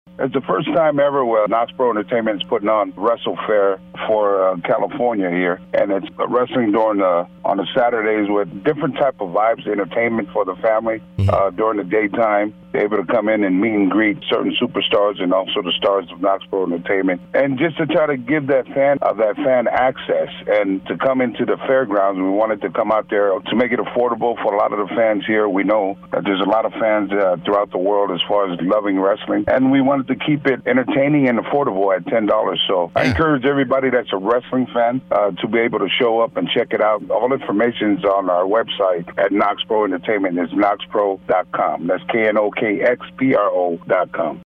It's the first time ever where Knox Pro Entertainment is putting on Wrestle Fair for California here, and it's wrestling on the Saturdays with different type of vibes, entertainment for the family during the daytime. They're able to come in and meet and greet certain superstars and also the stars of Knox Pro Entertainment, and just to try to give that fan access and to come into the fairgrounds. We wanted to come out there to make it affordable for a lot of the fans here. We know that there's a lot of fans throughout the world as far as loving wrestling, and we wanted to keep it entertaining and affordable at $10. So I encourage everybody that's a wrestling fan to be able to show up and check it out. All information is on our website at Knox Pro Entertainment. It's knoxpro.com. That's KNOKXPRO.com.